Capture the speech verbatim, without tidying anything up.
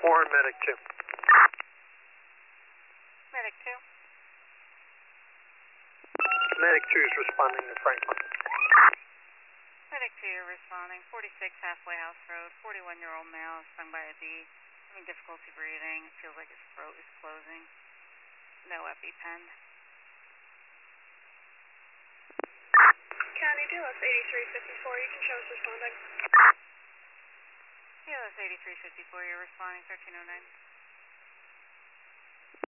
Warren, Medic two. Medic two. Medic two is responding to Franklin. Medic two, you're responding. forty-six Halfway House Road, forty-one-year-old male, stung by a bee, having difficulty breathing, feels like his throat is closing. No EpiPen. County D L S eighty-three fifty-four, you can show us responding. D L S eighty-three fifty-four, you're responding, thirteen oh nine.